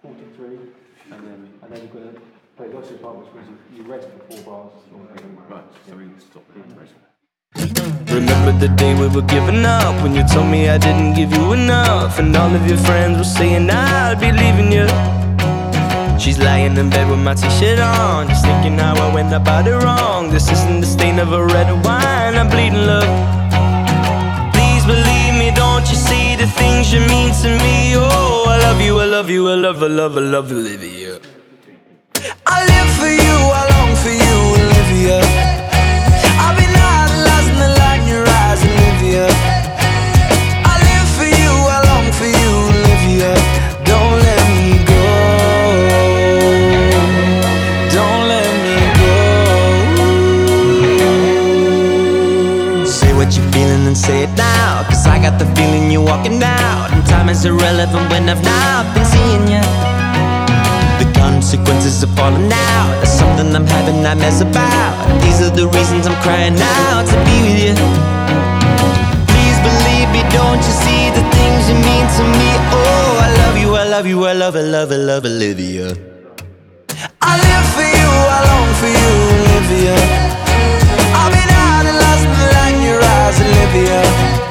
43, and then you're going to play lots of part, which means you rest for 4 bars. Right, so we can stop here and rest. Remember the day we were giving up, when you told me I didn't give you enough, and all of your friends were saying I'd be leaving you. She's lying in bed with my t-shirt on, just thinking how I went about it wrong. This isn't the stain of a red wine, I'm bleeding love. Please believe me, don't you see the things you mean to me? Oh, I love you, I love you, I love, I love, I love Olivia. I live for you, I long for you, Olivia. I've been idolizing the light in your eyes, Olivia. I live for you, I long for you, Olivia. Don't let me go. Don't let me go. Say what you're feeling and say it now, 'cause I got the feeling you're walking out, and time is irrelevant when I've not been seeing you. The consequences of falling out, that's something I'm having nightmares about. These are the reasons I'm crying out to be with you. Please believe me, don't you see the things you mean to me? Oh, I love you, I love you, I love, I love, I love Olivia. I live for you, I long for you, Olivia. I've been idolizing the light in your eyes, Olivia.